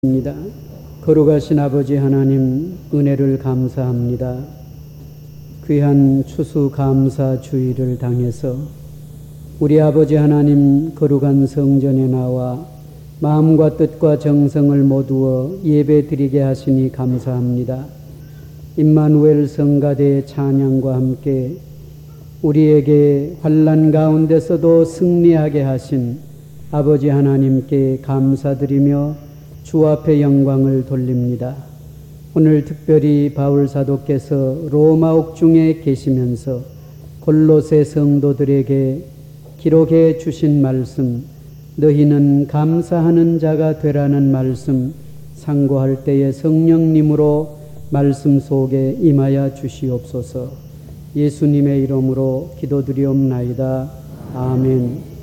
입니다. 거룩하신 아버지 하나님, 은혜를 감사합니다. 귀한 추수감사 주일을 당해서 우리 아버지 하나님 거룩한 성전에 나와 마음과 뜻과 정성을 모두어 예배드리게 하시니 감사합니다. 임마누엘 성가대의 찬양과 함께 우리에게 환난 가운데서도 승리하게 하신 아버지 하나님께 감사드리며 주 앞에 영광을 돌립니다. 오늘 특별히 바울 사도께서 로마 옥중에 계시면서 골로새 성도들에게 기록해 주신 말씀, 너희는 감사하는 자가 되라는 말씀 상고할 때에 성령님으로 말씀 속에 임하여 주시옵소서. 예수님의 이름으로 기도드리옵나이다. 아멘.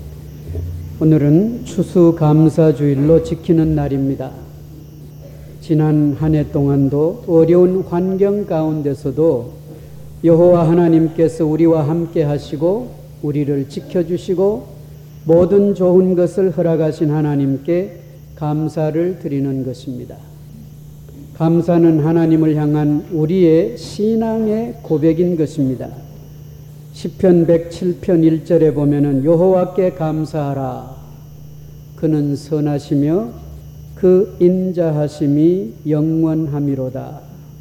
오늘은 추수감사주일로 지키는 날입니다. 지난 한 해 동안도 어려운 환경 가운데서도 여호와 하나님께서 우리와 함께 하시고 우리를 지켜주시고 모든 좋은 것을 허락하신 하나님께 감사를 드리는 것입니다. 감사는 하나님을 향한 우리의 신앙의 고백인 것입니다. 시편 107편 1절에 보면은 여호와께 감사하라. 그는 선하시며 그 인자하심이 영원함이로다.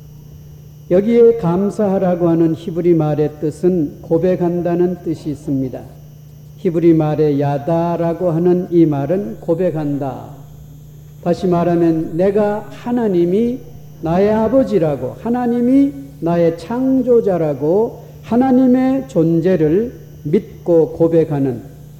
여기에 감사하라고 하는 히브리 말의 뜻은 고백한다는 뜻이 있습니다. 히브리 말의 야다라고 하는 이 말은 고백한다. 다시 말하면 내가 하나님이 나의 아버지라고, 하나님이 나의 창조자라고 하나님의 존재를 믿고 고백하는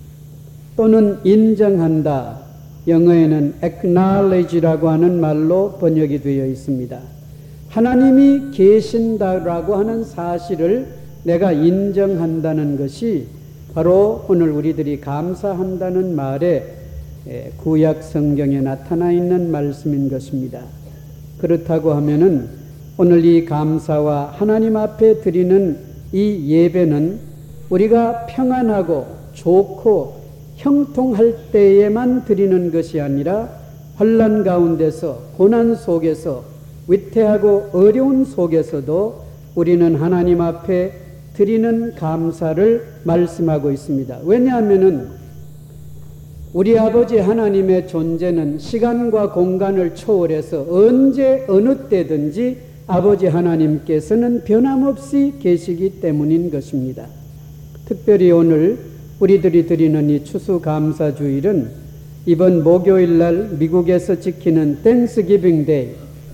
또는 인정한다. 영어에는 acknowledge라고 하는 말로 번역이 되어 있습니다. 하나님이 계신다라고 하는 사실을 내가 인정한다는 것이 바로 오늘 우리들이 감사한다는 말에 구약 성경에 나타나 있는 말씀인 것입니다. 그렇다고 하면은 오늘 이 감사와 하나님 앞에 드리는 이 예배는 우리가 평안하고 좋고 형통할 때에만 드리는 것이 아니라 환난 가운데서 고난 속에서 위태하고 어려운 속에서도 우리는 하나님 앞에 드리는 감사를 말씀하고 있습니다. 왜냐하면은 우리 아버지 하나님의 존재는 시간과 공간을 초월해서 언제 어느 때든지 아버지 하나님께서는 변함없이 계시기 때문인 것입니다. 특별히 오늘 우리들이 드리는 이 추수감사주일은 이번 목요일날 미국에서 지키는 땡스기빙 데이,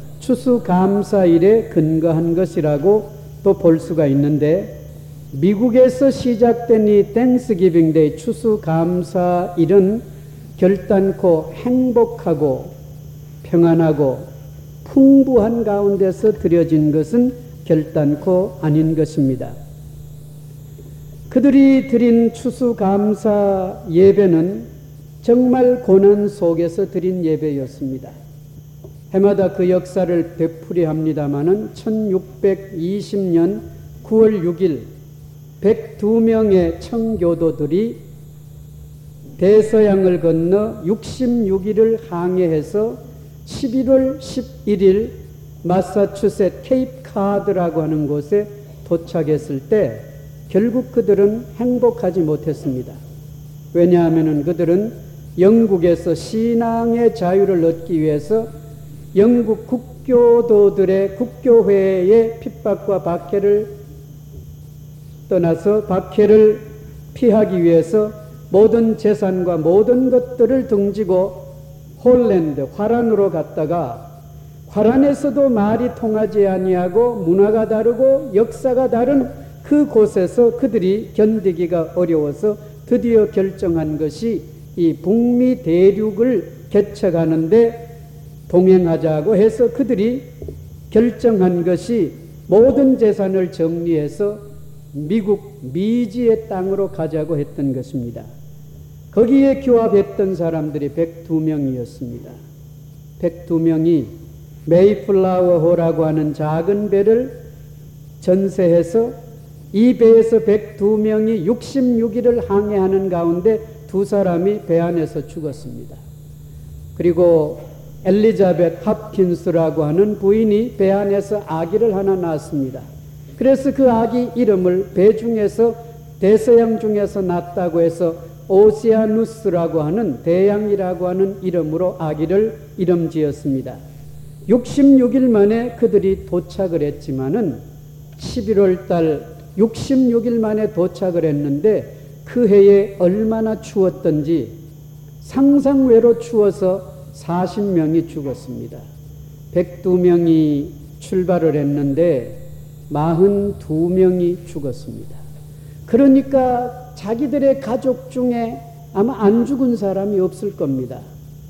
추수감사일에 근거한 것이라고 또 볼 수가 있는데, 미국에서 시작된 이 땡스기빙 데이 추수감사일은 결단코 행복하고 평안하고 풍부한 가운데서 드려진 것은 결단코 아닌 것입니다. 그들이 드린 추수감사 예배는 정말 고난 속에서 드린 예배였습니다. 해마다 그 역사를 되풀이합니다마는 1620년 9월 6일 102명의 청교도들이 대서양을 건너 66일을 항해해서 11월 11일 마사추셋 케이프카드라고 하는 곳에 도착했을 때 결국 그들은 행복하지 못했습니다. 왜냐하면 그들은 영국에서 신앙의 자유를 얻기 위해서 영국 국교도들의 국교회의 핍박과 박해를 떠나서 박해를 피하기 위해서 모든 재산과 모든 것들을 등지고 홀랜드, 화란으로 갔다가 화란에서도 말이 통하지 아니하고 문화가 다르고 역사가 다른 그 곳에서 그들이 견디기가 어려워서 드디어 결정한 것이 이 북미 대륙을 개척하는데 동행하자고 해서 그들이 결정한 것이 모든 재산을 정리해서 미국 미지의 땅으로 가자고 했던 것입니다. 거기에 교합했던 사람들이 102명이었습니다. 102명이 메이플라워호라고 하는 작은 배를 전세해서 이 배에서 102명이 66일을 항해하는 가운데 두 사람이 배 안에서 죽었습니다. 그리고 엘리자벳 홉킨스라고 하는 부인이 배 안에서 아기를 하나 낳았습니다. 그래서 그 아기 이름을 배 중에서 대서양 중에서 낳았다고 해서 오시아누스라고 하는 대양이라고 하는 이름으로 아기를 이름 지었습니다. 66일 만에 그들이 도착을 했지만은 11월 달 66일 만에 도착을 했는데 그 해에 얼마나 추웠던지 상상외로 추워서 40명이 죽었습니다. 102명이 출발을 했는데 42명이 죽었습니다. 그러니까 자기들의 가족 중에 아마 안 죽은 사람이 없을 겁니다.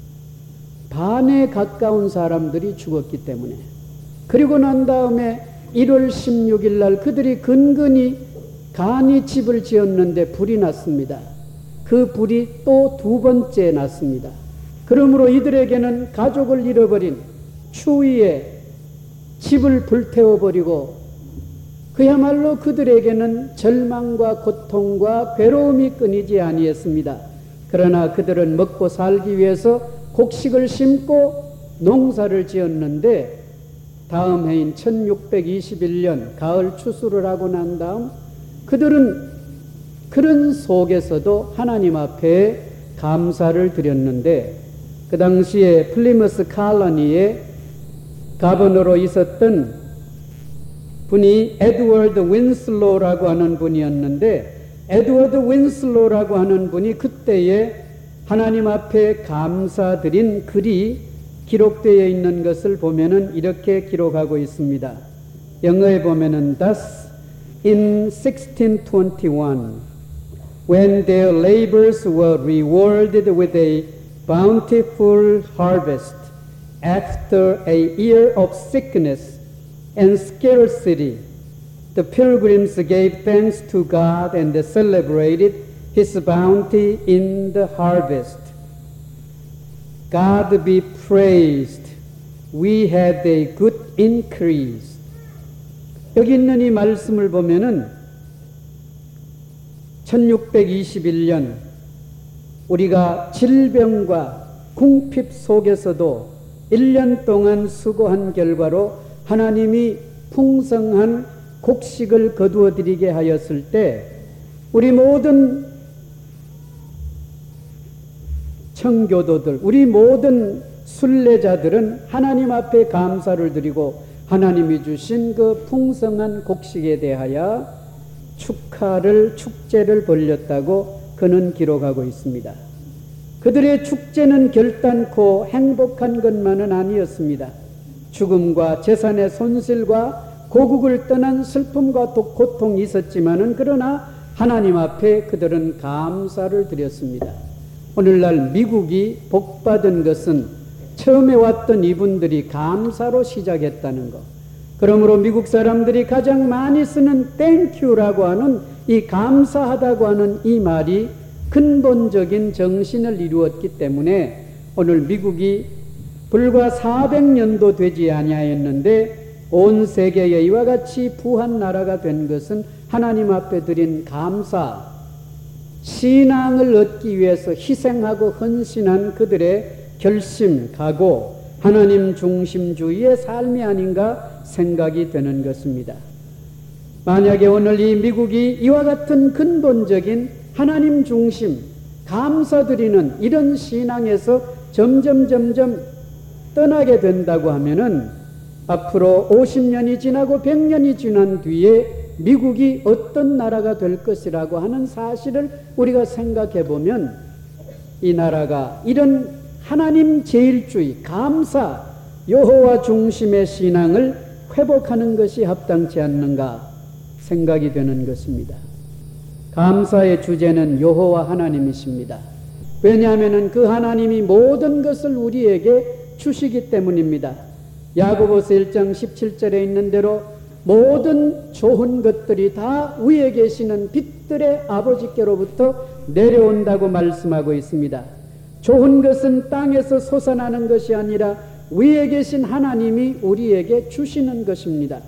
반에 가까운 사람들이 죽었기 때문에. 그리고 난 다음에 1월 16일 날 그들이 근근히 간이 집을 지었는데 불이 났습니다. 그 불이 또 두 번째 났습니다. 그러므로 이들에게는 가족을 잃어버린 추위에 집을 불태워버리고 그야말로 그들에게는 절망과 고통과 괴로움이 끊이지 아니했습니다. 그러나 그들은 먹고 살기 위해서 곡식을 심고 농사를 지었는데 다음 해인 1621년 가을 추수를 하고 난 다음 그들은 그런 속에서도 하나님 앞에 감사를 드렸는데 그 당시에 플리머스 칼러니의 가버너로 있었던 분이 에드워드 윈슬로우라고 하는 분이었는데 에드워드 윈슬로우라고 하는 분이 그때에 하나님 앞에 감사드린 글이 기록되어 있는 것을 보면은 이렇게 기록하고 있습니다. 영어에 보면은 Thus in 1621 when their labors were rewarded with a bountiful harvest after a year of sickness and scarcity, the pilgrims gave thanks to God and celebrated His bounty in the harvest. God be praised. We had a good increase. 여기 있는 이 말씀을 보면은 1621년 우리가 질병과 궁핍 속에서도 1년 동안 수고한 결과로 하나님이 풍성한 곡식을 거두어 드리게 하였을 때 우리 모든 청교도들, 우리 모든 순례자들은 하나님 앞에 감사를 드리고 하나님이 주신 그 풍성한 곡식에 대하여 축제를 벌렸다고 그는 기록하고 있습니다. 그들의 축제는 결단코 행복한 것만은 아니었습니다. 죽음과 재산의 손실과 고국을 떠난 슬픔과 고통이 있었지만은 그러나 하나님 앞에 그들은 감사를 드렸습니다. 오늘날 미국이 복받은 것은 처음에 왔던 이분들이 감사로 시작했다는 것. 그러므로 미국 사람들이 가장 많이 쓰는 땡큐라고 하는 이 감사하다고 하는 이 말이 근본적인 정신을 이루었기 때문에 오늘 미국이 불과 400년도 되지 아니하였는데 온 세계에 이와 같이 부한 나라가 된 것은 하나님 앞에 드린 감사, 신앙을 얻기 위해서 희생하고 헌신한 그들의 결심, 각오, 하나님 중심주의의 삶이 아닌가 생각이 되는 것입니다. 만약에 오늘 이 미국이 이와 같은 근본적인 하나님 중심, 감사드리는 이런 신앙에서 점점 떠나게 된다고 하면은 앞으로 50년이 지나고 100년이 지난 뒤에 미국이 어떤 나라가 될 것이라고 하는 사실을 우리가 생각해 보면 이 나라가 이런 하나님 제일주의, 감사, 여호와 중심의 신앙을 회복하는 것이 합당치 않는가 생각이 되는 것입니다. 감사의 주제는 여호와 하나님이십니다. 왜냐하면 그 하나님이 모든 것을 우리에게 주시기 때문입니다. 야고보서 1장 17절에 있는 대로 모든 좋은 것들이 다 위에 계시는 빛들의 아버지께로부터 내려온다고 말씀하고 있습니다. 좋은 것은 땅에서 솟아나는 것이 아니라 위에 계신 하나님이 우리에게 주시는 것입니다.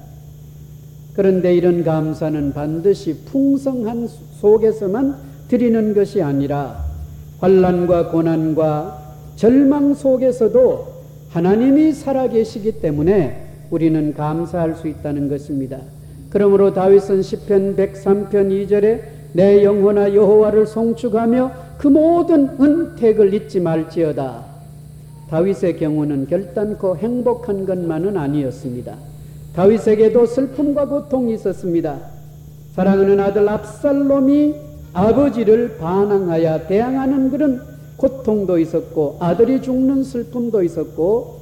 그런데 이런 감사는 반드시 풍성한 속에서만 드리는 것이 아니라 환난과 고난과 절망 속에서도 하나님이 살아계시기 때문에 우리는 감사할 수 있다는 것입니다. 그러므로 다윗은 시편 103편 2절에 내 영혼아 여호와를 송축하며 그 모든 은택을 잊지 말지어다. 다윗의 경우는 결단코 행복한 것만은 아니었습니다. 다윗에게도 슬픔과 고통이 있었습니다. 사랑하는 아들 압살롬이 아버지를 반항하여 대항하는 그런 고통도 있었고, 아들이 죽는 슬픔도 있었고,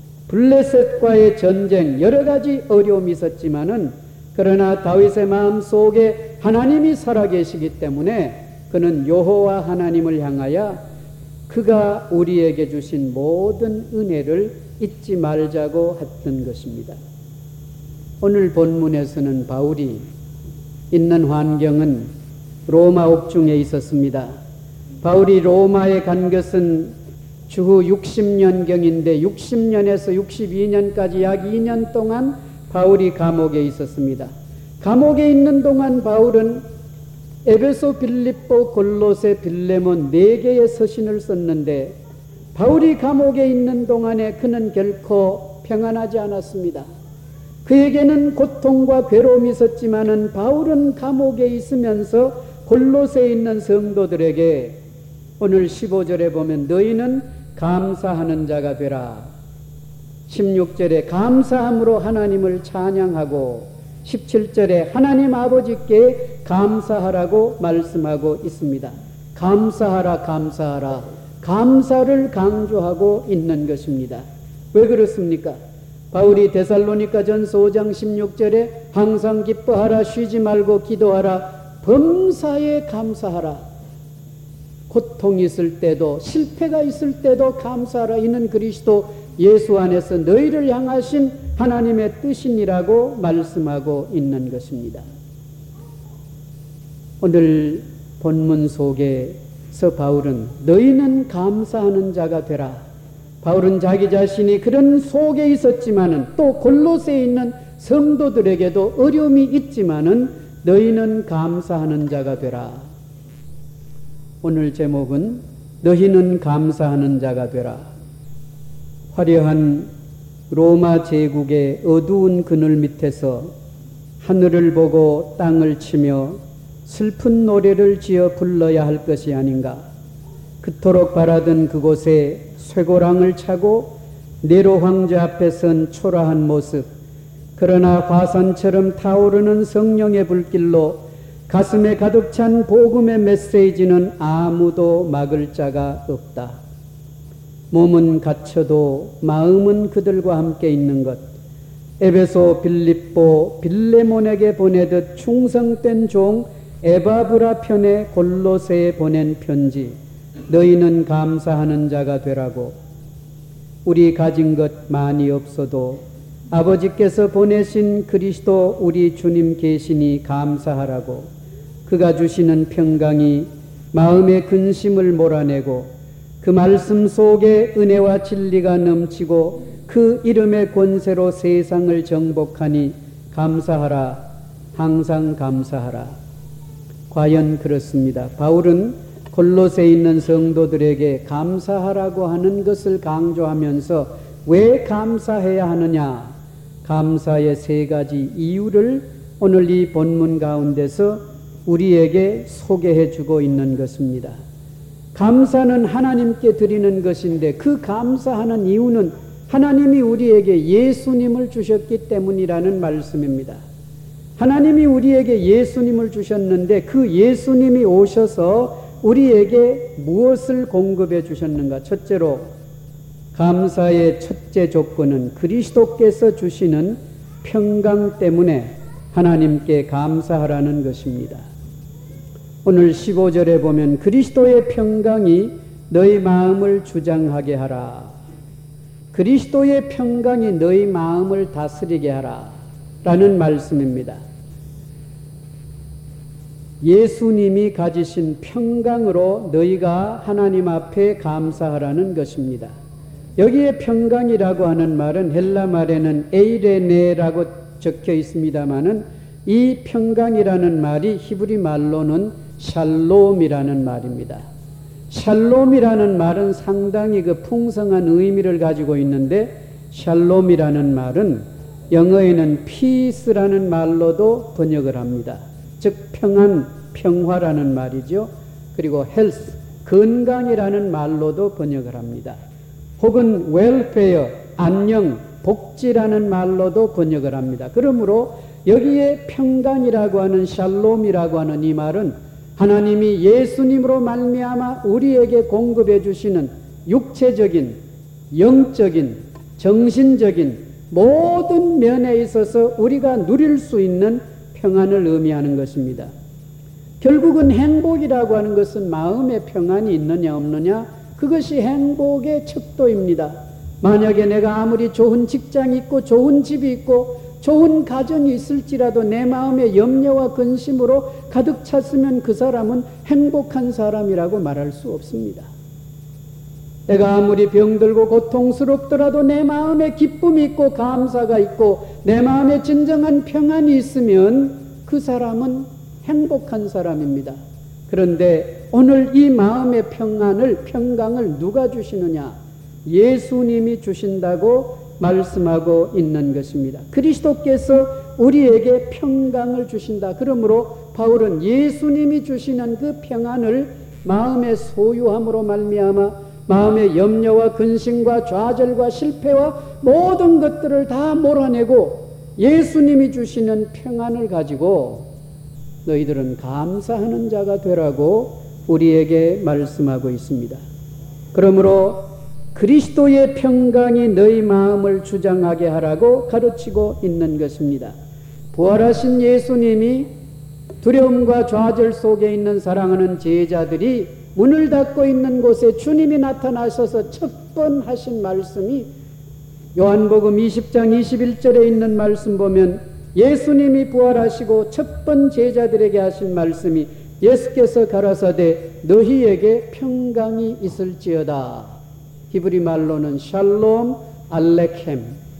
블레셋과의 전쟁, 여러 가지 어려움이 있었지만은, 그러나 다윗의 마음 속에 하나님이 살아계시기 때문에 그는 여호와 하나님을 향하여 그가 우리에게 주신 모든 은혜를 잊지 말자고 했던 것입니다. 오늘 본문에서는 바울이 있는 환경은 로마 옥중에 있었습니다. 바울이 로마에 간 것은 주후 60년경인데 60년에서 62년까지 약 2년 동안 바울이 감옥에 있었습니다. 감옥에 있는 동안 바울은 에베소, 빌립보, 골로새, 빌레몬 4개의 서신을 썼는데 바울이 감옥에 있는 동안에 그는 결코 평안하지 않았습니다. 그에게는 고통과 괴로움이 있었지만은 바울은 감옥에 있으면서 골로새에 있는 성도들에게 오늘 15절에 보면 너희는 감사하는 자가 되라. 16절에 감사함으로 하나님을 찬양하고 17절에 하나님 아버지께 감사하라고 말씀하고 있습니다. 감사하라, 감사하라. 감사를 강조하고 있는 것입니다. 왜 그렇습니까? 바울이 데살로니가 전서 5장 16절에 항상 기뻐하라, 쉬지 말고 기도하라, 범사에 감사하라. 고통이 있을 때도 실패가 있을 때도 감사하라. 이는 그리스도 예수 안에서 너희를 향하신 하나님의 뜻이니라고 말씀하고 있는 것입니다. 오늘 본문 속에서 바울은 너희는 감사하는 자가 되라. 바울은 자기 자신이 그런 속에 있었지만은 또 골로새에 있는 성도들에게도 어려움이 있지만은 너희는 감사하는 자가 되라. 오늘 제목은 너희는 감사하는 자가 되라. 화려한 로마 제국의 어두운 그늘 밑에서 하늘을 보고 땅을 치며 슬픈 노래를 지어 불러야 할 것이 아닌가. 그토록 바라던 그곳에 쇠고랑을 차고 네로 황제 앞에 선 초라한 모습, 그러나 화산처럼 타오르는 성령의 불길로 가슴에 가득 찬 복음의 메시지는 아무도 막을 자가 없다. 몸은 갇혀도 마음은 그들과 함께 있는 것. 에베소, 빌립보, 빌레몬에게 보내듯 충성된 종 에바브라 편에 골로새에 보낸 편지. 너희는 감사하는 자가 되라고. 우리 가진 것 많이 없어도 아버지께서 보내신 그리스도 우리 주님 계시니 감사하라고. 그가 주시는 평강이 마음의 근심을 몰아내고 그 말씀 속에 은혜와 진리가 넘치고 그 이름의 권세로 세상을 정복하니 감사하라. 항상 감사하라. 과연 그렇습니다. 바울은 골로새에 있는 성도들에게 감사하라고 하는 것을 강조하면서 왜 감사해야 하느냐? 감사의 3가지 이유를 오늘 이 본문 가운데서 우리에게 소개해 주고 있는 것입니다. 감사는 하나님께 드리는 것인데 그 감사하는 이유는 하나님이 우리에게 예수님을 주셨기 때문이라는 말씀입니다. 하나님이 우리에게 예수님을 주셨는데 그 예수님이 오셔서 우리에게 무엇을 공급해 주셨는가? 첫째로 감사의 첫째 조건은 그리스도께서 주시는 평강 때문에 하나님께 감사하라는 것입니다. 오늘 15절에 보면 그리스도의 평강이 너희 마음을 주장하게 하라. 그리스도의 평강이 너희 마음을 다스리게 하라 라는 말씀입니다. 예수님이 가지신 평강으로 너희가 하나님 앞에 감사하라는 것입니다. 여기에 평강이라고 하는 말은 헬라 말에는 에이레네라고 적혀 있습니다마는 이 평강이라는 말이 히브리 말로는 샬롬이라는 말입니다. 샬롬이라는 말은 상당히 그 풍성한 의미를 가지고 있는데, 샬롬이라는 말은 영어에는 peace라는 말로도 번역을 합니다. 즉 평안, 평화라는 말이죠. 그리고 health, 건강이라는 말로도 번역을 합니다. 혹은 welfare, 안녕, 복지라는 말로도 번역을 합니다. 그러므로 여기에 평강이라고 하는 샬롬이라고 하는 이 말은 하나님이 예수님으로 말미암아 우리에게 공급해 주시는 육체적인, 영적인, 정신적인 모든 면에 있어서 우리가 누릴 수 있는 평안을 의미하는 것입니다. 결국은 행복이라고 하는 것은 마음의 평안이 있느냐 없느냐, 그것이 행복의 척도입니다. 만약에 내가 아무리 좋은 직장이 있고 좋은 집이 있고 좋은 가정이 있을지라도 내 마음에 염려와 근심으로 가득 찼으면 그 사람은 행복한 사람이라고 말할 수 없습니다. 내가 아무리 병들고 고통스럽더라도 내 마음에 기쁨이 있고 감사가 있고 내 마음에 진정한 평안이 있으면 그 사람은 행복한 사람입니다. 그런데 오늘 이 마음의 평강을 누가 주시느냐? 예수님이 주신다고 말씀하고 있는 것입니다. 그리스도께서 우리에게 평강을 주신다. 그러므로 바울은 예수님이 주시는 그 평안을 마음의 소유함으로 말미암아 마음의 염려와 근심과 좌절과 실패와 모든 것들을 다 몰아내고 예수님이 주시는 평안을 가지고 너희들은 감사하는 자가 되라고 우리에게 말씀하고 있습니다. 그러므로 그리스도의 평강이 너희 마음을 주장하게 하라고 가르치고 있는 것입니다. 부활하신 예수님이 두려움과 좌절 속에 있는 사랑하는 제자들이 문을 닫고 있는 곳에 주님이 나타나셔서 첫 번 하신 말씀이 요한복음 20장 21절에 있는 말씀 보면 예수님이 부활하시고 첫 번 제자들에게 하신 말씀이 예수께서 가라사대 너희에게 평강이 있을지어다. 히브리 말로는 샬롬 알레켐,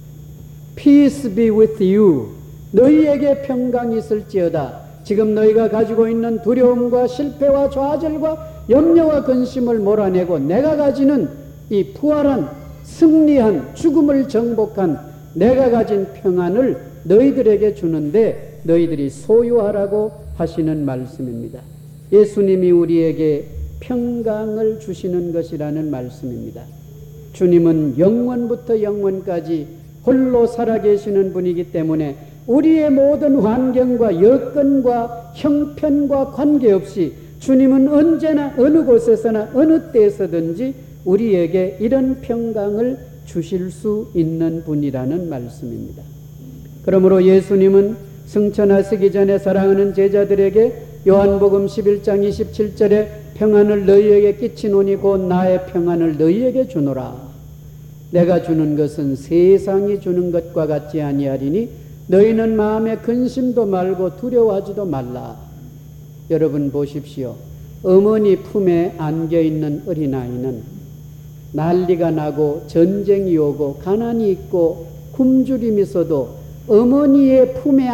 peace be with you. 너희에게 평강이 있을지어다. 지금 너희가 가지고 있는 두려움과 실패와 좌절과 염려와 근심을 몰아내고 내가 가지는 이 부활한 승리한 죽음을 정복한 내가 가진 평안을 너희들에게 주는데 너희들이 소유하라고 하시는 말씀입니다. 예수님이 우리에게 평강을 주시는 것이라는 말씀입니다. 주님은 영원부터 영원까지 홀로 살아계시는 분이기 때문에 우리의 모든 환경과 여건과 형편과 관계없이 주님은 언제나 어느 곳에서나 어느 때에서든지 우리에게 이런 평강을 주실 수 있는 분이라는 말씀입니다. 그러므로 예수님은 승천하시기 전에 사랑하는 제자들에게 요한복음 11장 27절에 평안을 너희에게 끼치노니 곧 나의 평안을 너희에게 주노라. 내가 주는 것은 세상이 주는 것과 같지 아니하리니 너희는 마음에 근심도 말고 두려워하지도 말라. 여러분 보십시오. 어머니 품에 안겨있는 어린아이는 난리가 나고 전쟁이 오고 가난이 있고 굶주림이 있어도 어머니의 품에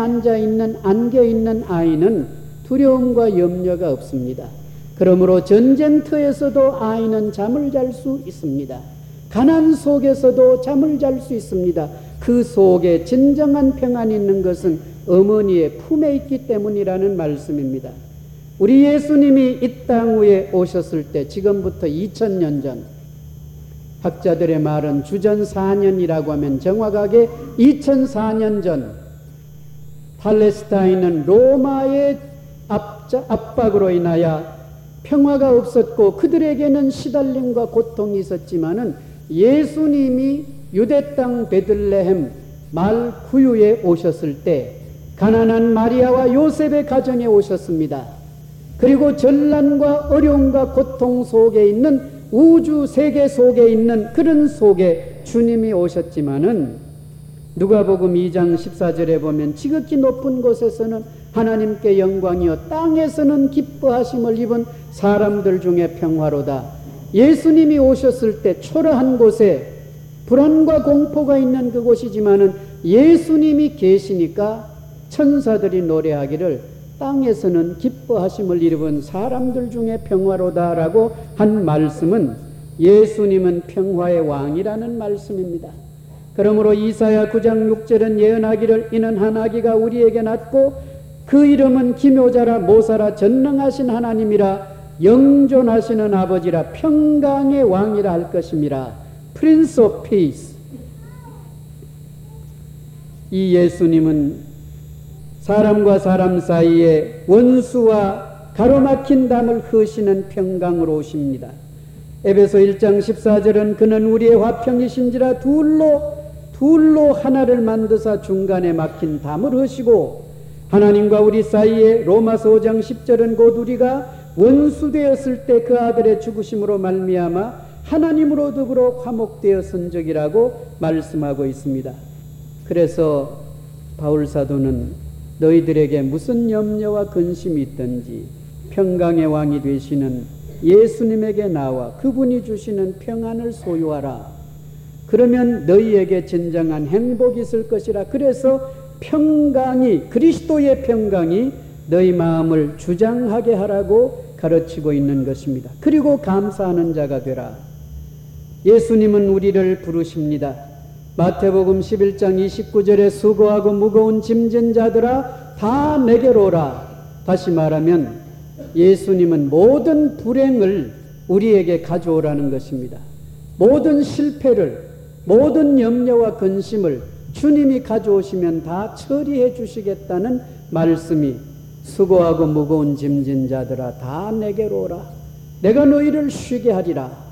안겨있는 아이는 두려움과 염려가 없습니다. 그러므로 전쟁터에서도 아이는 잠을 잘 수 있습니다. 가난 속에서도 잠을 잘 수 있습니다. 그 속에 진정한 평안이 있는 것은 어머니의 품에 있기 때문이라는 말씀입니다. 우리 예수님이 이 땅 위에 오셨을 때 지금부터 2000년 전, 학자들의 말은 주전 4년이라고 하면 정확하게 2004년 전 팔레스타인은 로마의 압박으로 인하여 평화가 없었고 그들에게는 시달림과 고통이 있었지만은 예수님이 유대 땅 베들레헴 말 구유에 오셨을 때 가난한 마리아와 요셉의 가정에 오셨습니다. 그리고 전란과 어려움과 고통 속에 있는 우주 세계 속에 있는 그런 속에 주님이 오셨지만은 누가복음 2장 14절에 보면 지극히 높은 곳에서는 하나님께 영광이요 땅에서는 기뻐하심을 입은 사람들 중에 평화로다. 예수님이 오셨을 때 초라한 곳에 불안과 공포가 있는 그곳이지만은 예수님이 계시니까 천사들이 노래하기를 땅에서는 기뻐하심을 입은 사람들 중에 평화로다라고 한 말씀은 예수님은 평화의 왕이라는 말씀입니다. 그러므로 이사야 9장 6절은 예언하기를 이는 한 아기가 우리에게 낳고 그 이름은 기묘자라 모사라 전능하신 하나님이라 영존하시는 아버지라 평강의 왕이라 할 것임이라. Prince of Peace. 이 예수님은 사람과 사람 사이에 원수와 가로막힌 담을 흐시는 평강으로 오십니다. 에베소 1장 14절은 그는 우리의 화평이신지라 둘로 하나를 만드사 중간에 막힌 담을 흐시고 하나님과 우리 사이에 로마서 5장 10절은 곧 우리가 원수되었을 때 그 아들의 죽으심으로 말미암아 하나님으로 더불어 화목되었은 적이라고 말씀하고 있습니다. 그래서 바울 사도는 너희들에게 무슨 염려와 근심이 있든지 평강의 왕이 되시는 예수님에게 나와 그분이 주시는 평안을 소유하라. 그러면 너희에게 진정한 행복이 있을 것이라. 그래서 평강이, 그리스도의 평강이 너희 마음을 주장하게 하라고 가르치고 있는 것입니다. 그리고 감사하는 자가 되라. 예수님은 우리를 부르십니다. 마태복음 11장 29절에 수고하고 무거운 짐진 자들아 다 내게로 오라. 다시 말하면 예수님은 모든 불행을 우리에게 가져오라는 것입니다. 모든 실패를, 모든 염려와 근심을 주님이 가져오시면 다 처리해 주시겠다는 말씀이 수고하고 무거운 짐진 자들아 다 내게로 오라. 내가 너희를 쉬게 하리라.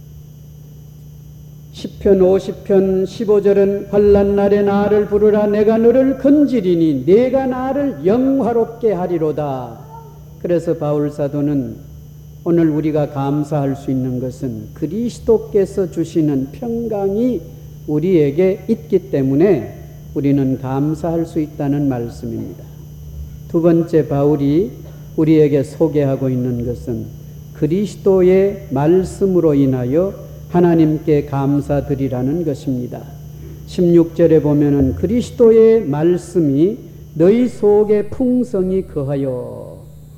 시편 50편 15절은 환난 날에 나를 부르라. 내가 너를 건지리니 내가 나를 영화롭게 하리로다. 그래서 바울 사도는 오늘 우리가 감사할 수 있는 것은 그리스도께서 주시는 평강이 우리에게 있기 때문에 우리는 감사할 수 있다는 말씀입니다. 두 번째 바울이 우리에게 소개하고 있는 것은 그리스도의 말씀으로 인하여 하나님께 감사드리라는 것입니다. 16절에 보면은 그리스도의 말씀이 너희 속에 풍성히 거하여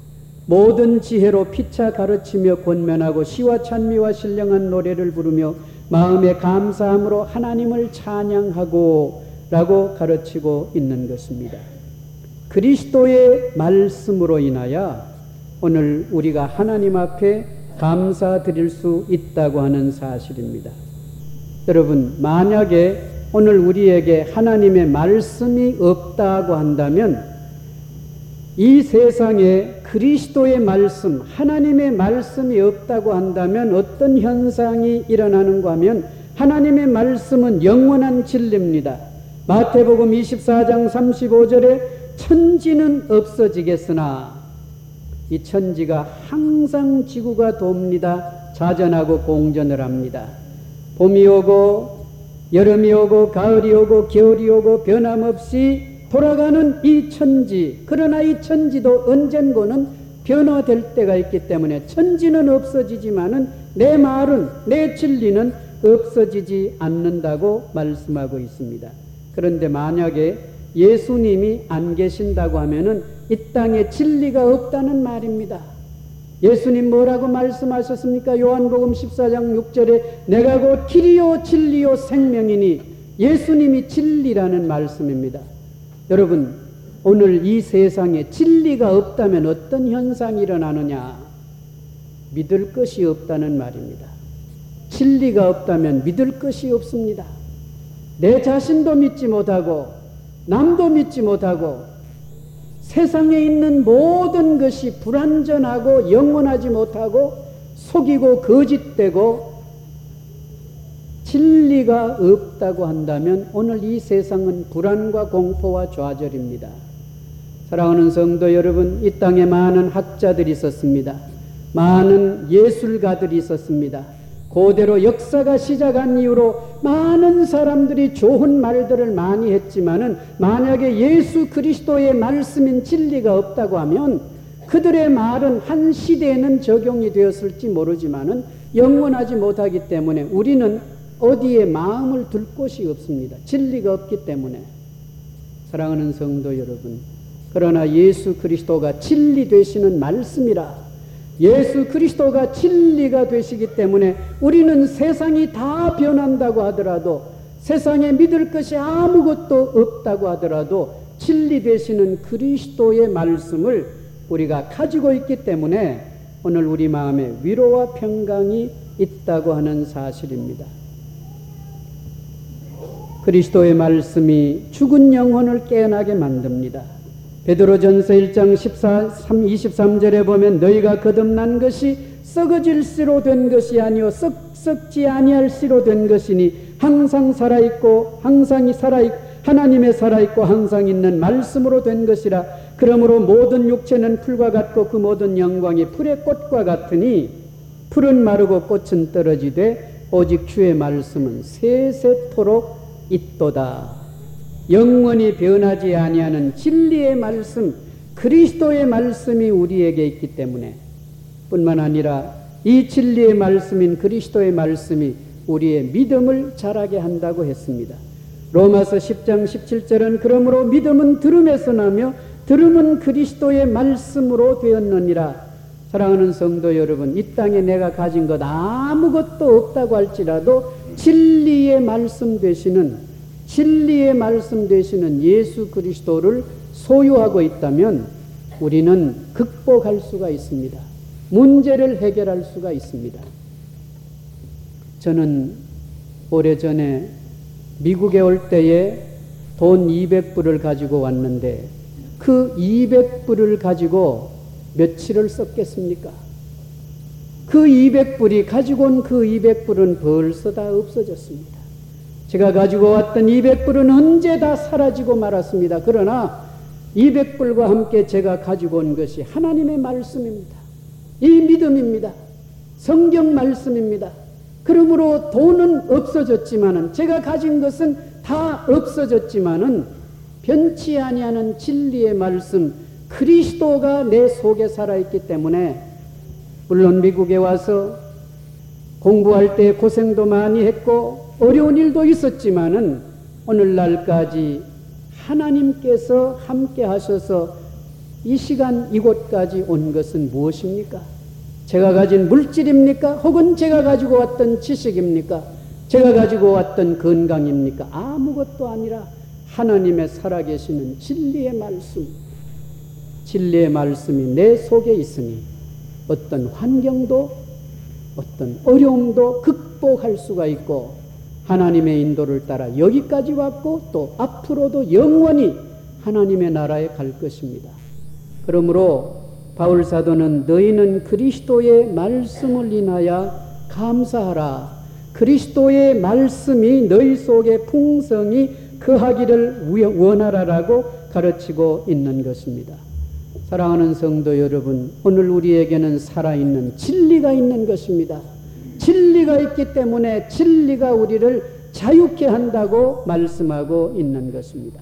모든 지혜로 피차 가르치며 권면하고 시와 찬미와 신령한 노래를 부르며 마음에 감사함으로 하나님을 찬양하고 라고 가르치고 있는 것입니다. 그리스도의 말씀으로 인하여 오늘 우리가 하나님 앞에 감사드릴 수 있다고 하는 사실입니다. 여러분, 만약에 오늘 우리에게 하나님의 말씀이 없다고 한다면 이 세상에 그리스도의 말씀, 하나님의 말씀이 없다고 한다면 어떤 현상이 일어나는가 하면 하나님의 말씀은 영원한 진리입니다. 마태복음 24장 35절에 천지는 없어지겠으나 이 천지가 항상 지구가 돕니다. 자전하고 공전을 합니다. 봄이 오고 여름이 오고 가을이 오고 겨울이 오고 변함없이 돌아가는 이 천지. 그러나 이 천지도 언젠가는 변화될 때가 있기 때문에 천지는 없어지지만은 내 말은, 내 진리는 없어지지 않는다고 말씀하고 있습니다. 그런데 만약에 예수님이 안 계신다고 하면은 이 땅에 진리가 없다는 말입니다. 예수님 뭐라고 말씀하셨습니까? 요한복음 14장 6절에 내가 곧 길이요 진리요 생명이니 예수님이 진리라는 말씀입니다. 여러분, 오늘 이 세상에 진리가 없다면 어떤 현상이 일어나느냐? 믿을 것이 없다는 말입니다. 진리가 없다면 믿을 것이 없습니다. 내 자신도 믿지 못하고 남도 믿지 못하고 세상에 있는 모든 것이 불완전하고 영원하지 못하고 속이고 거짓되고 진리가 없다고 한다면 오늘 이 세상은 불안과 공포와 좌절입니다. 사랑하는 성도 여러분, 이 땅에 많은 학자들이 있었습니다. 많은 예술가들이 있었습니다. 그대로 역사가 시작한 이후로 많은 사람들이 좋은 말들을 많이 했지만은 만약에 예수 그리스도의 말씀인 진리가 없다고 하면 그들의 말은 한 시대에는 적용이 되었을지 모르지만은 영원하지 못하기 때문에 우리는 어디에 마음을 둘 곳이 없습니다. 진리가 없기 때문에. 사랑하는 성도 여러분, 그러나 예수 그리스도가 진리 되시는 말씀이라, 예수 그리스도가 진리가 되시기 때문에 우리는 세상이 다 변한다고 하더라도, 세상에 믿을 것이 아무것도 없다고 하더라도 진리 되시는 그리스도의 말씀을 우리가 가지고 있기 때문에 오늘 우리 마음에 위로와 평강이 있다고 하는 사실입니다. 그리스도의 말씀이 죽은 영혼을 깨어나게 만듭니다. 베드로전서 1장 23절에 보면 너희가 거듭난 것이 썩어질 씨로 된 것이 아니요 썩지 아니할 씨로 된 것이니 항상 살아있고 하나님의 살아있고 항상 있는 말씀으로 된 것이라. 그러므로 모든 육체는 풀과 같고 그 모든 영광이 풀의 꽃과 같으니 풀은 마르고 꽃은 떨어지되 오직 주의 말씀은 세세토록 있도다. 영원히 변하지 아니하는 진리의 말씀, 그리스도의 말씀이 우리에게 있기 때문에 뿐만 아니라 이 진리의 말씀인 그리스도의 말씀이 우리의 믿음을 자라게 한다고 했습니다. 로마서 10장 17절은 그러므로 믿음은 들음에서 나며 들음은 그리스도의 말씀으로 되었느니라. 사랑하는 성도 여러분, 이 땅에 내가 가진 것 아무것도 없다고 할지라도 진리의 말씀 되시는 예수 그리스도를 소유하고 있다면 우리는 극복할 수가 있습니다. 문제를 해결할 수가 있습니다. 저는 오래전에 미국에 올 때에 돈 200불을 가지고 왔는데 그 200불을 가지고 며칠을 썼겠습니까? 그 200불이 가지고 온 그 200불은 벌써 다 없어졌습니다. 제가 가지고 왔던 200불은 언제 다 사라지고 말았습니다. 그러나 200불과 함께 제가 가지고 온 것이 하나님의 말씀입니다. 이 믿음입니다. 성경 말씀입니다. 그러므로 돈은 없어졌지만은, 제가 가진 것은 다 없어졌지만은 변치 아니하는 진리의 말씀 그리스도가 내 속에 살아있기 때문에, 물론 미국에 와서 공부할 때 고생도 많이 했고 어려운 일도 있었지만은 오늘날까지 하나님께서 함께 하셔서 이 시간 이곳까지 온 것은 무엇입니까? 제가 가진 물질입니까? 혹은 제가 가지고 왔던 지식입니까? 제가 가지고 왔던 건강입니까? 아무것도 아니라 하나님의 살아계시는 진리의 말씀, 진리의 말씀이 내 속에 있으니 어떤 환경도 어떤 어려움도 극복할 수가 있고 하나님의 인도를 따라 여기까지 왔고 또 앞으로도 영원히 하나님의 나라에 갈 것입니다. 그러므로 바울 사도는 너희는 그리스도의 말씀을 인하여 감사하라. 그리스도의 말씀이 너희 속에 풍성히 거하기를 원하라라고 가르치고 있는 것입니다. 사랑하는 성도 여러분, 오늘 우리에게는 살아있는 진리가 있는 것입니다. 진리가 있기 때문에 진리가 우리를 자유케 한다고 말씀하고 있는 것입니다.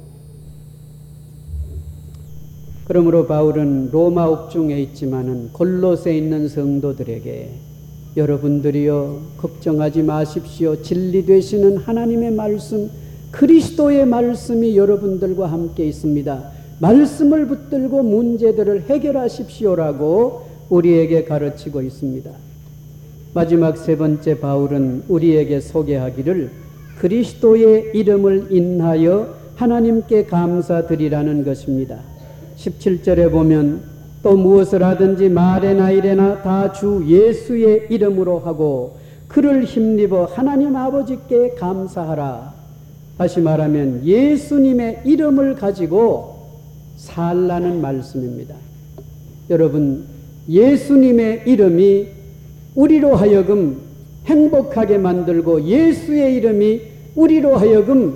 그러므로 바울은 로마 옥중에 있지만은 골로새에 있는 성도들에게 여러분들이여 걱정하지 마십시오. 진리 되시는 하나님의 말씀, 그리스도의 말씀이 여러분들과 함께 있습니다. 말씀을 붙들고 문제들을 해결하십시오라고 우리에게 가르치고 있습니다. 마지막 세 번째 바울은 우리에게 소개하기를 그리스도의 이름을 인하여 하나님께 감사드리라는 것입니다. 17절에 보면 또 무엇을 하든지 말에나 일에나 다 주 예수의 이름으로 하고 그를 힘입어 하나님 아버지께 감사하라. 다시 말하면 예수님의 이름을 가지고 살라는 말씀입니다. 여러분, 예수님의 이름이 우리로 하여금 행복하게 만들고 예수의 이름이 우리로 하여금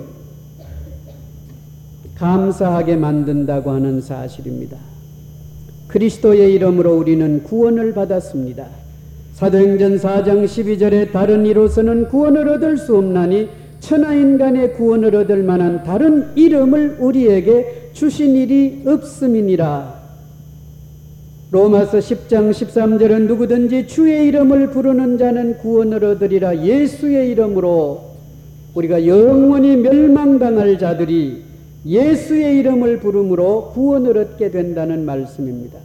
감사하게 만든다고 하는 사실입니다. 그리스도의 이름으로 우리는 구원을 받았습니다. 사도행전 4장 12절에 다른 이로서는 구원을 얻을 수 없나니 천하인간의 구원을 얻을 만한 다른 이름을 우리에게 주신 일이 없음이니라. 로마서 10장 13절은 누구든지 주의 이름을 부르는 자는 구원을 얻으리라. 예수의 이름으로 우리가 영원히 멸망당할 자들이 예수의 이름을 부름으로 구원을 얻게 된다는 말씀입니다.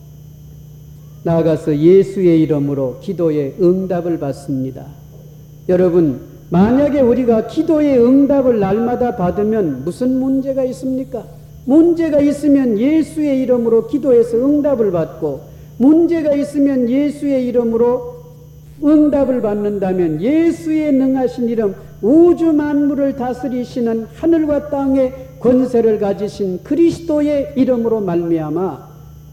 나아가서 예수의 이름으로 기도의 응답을 받습니다. 여러분, 만약에 우리가 기도의 응답을 날마다 받으면 무슨 문제가 있습니까? 문제가 있으면 예수의 이름으로 기도해서 응답을 받고, 문제가 있으면 예수의 이름으로 응답을 받는다면 예수의 능하신 이름, 우주 만물을 다스리시는 하늘과 땅의 권세를 가지신 그리스도의 이름으로 말미암아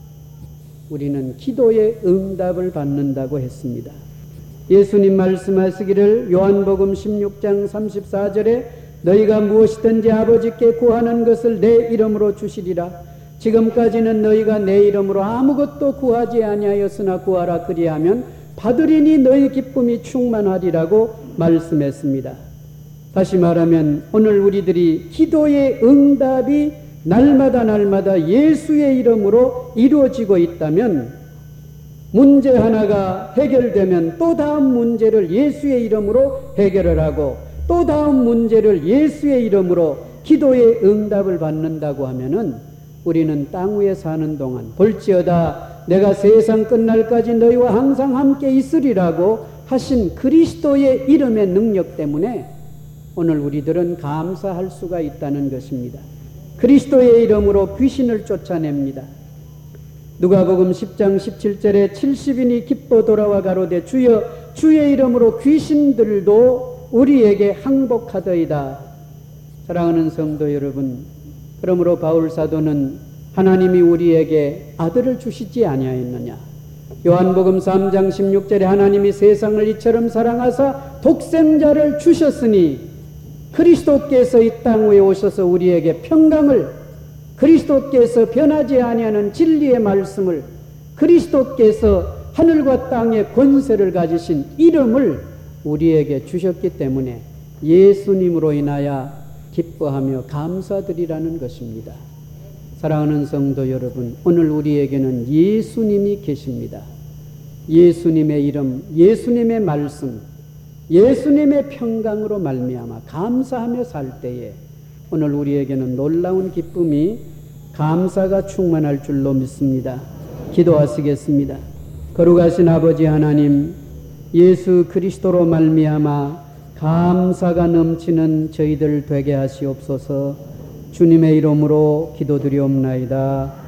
우리는 기도의 응답을 받는다고 했습니다. 예수님 말씀하시기를 요한복음 16장 34절에 너희가 무엇이든지 아버지께 구하는 것을 내 이름으로 주시리라. 지금까지는 너희가 내 이름으로 아무것도 구하지 아니하였으나 구하라 그리하면 받으리니 너희 기쁨이 충만하리라고 말씀했습니다. 다시 말하면 오늘 우리들이 기도의 응답이 날마다 예수의 이름으로 이루어지고 있다면, 문제 하나가 해결되면 또 다음 문제를 예수의 이름으로 해결을 하고 또 다음 문제를 예수의 이름으로 기도의 응답을 받는다고 하면은 우리는 땅 위에 사는 동안 볼지어다 내가 세상 끝날까지 너희와 항상 함께 있으리라고 하신 그리스도의 이름의 능력 때문에 오늘 우리들은 감사할 수가 있다는 것입니다. 그리스도의 이름으로 귀신을 쫓아냅니다. 누가복음 10장 17절에 70인이 기뻐 돌아와 가로되 주여 주의 이름으로 귀신들도 우리에게 항복하더이다. 사랑하는 성도 여러분, 그러므로 바울 사도는 하나님이 우리에게 아들을 주시지 아니하였느냐. 요한복음 3장 16절에 하나님이 세상을 이처럼 사랑하사 독생자를 주셨으니 그리스도께서 이 땅 위에 오셔서 우리에게 평강을, 그리스도께서 변하지 아니하는 진리의 말씀을, 그리스도께서 하늘과 땅의 권세를 가지신 이름을 우리에게 주셨기 때문에 예수님으로 인하여 기뻐하며 감사드리라는 것입니다. 사랑하는 성도 여러분, 오늘 우리에게는 예수님이 계십니다. 예수님의 이름, 예수님의 말씀, 예수님의 평강으로 말미암아 감사하며 살 때에 오늘 우리에게는 놀라운 기쁨이, 감사가 충만할 줄로 믿습니다. 기도하시겠습니다. 거룩하신 아버지 하나님, 예수 그리스도로 말미암아 감사가 넘치는 저희들 되게 하시옵소서. 주님의 이름으로 기도드리옵나이다.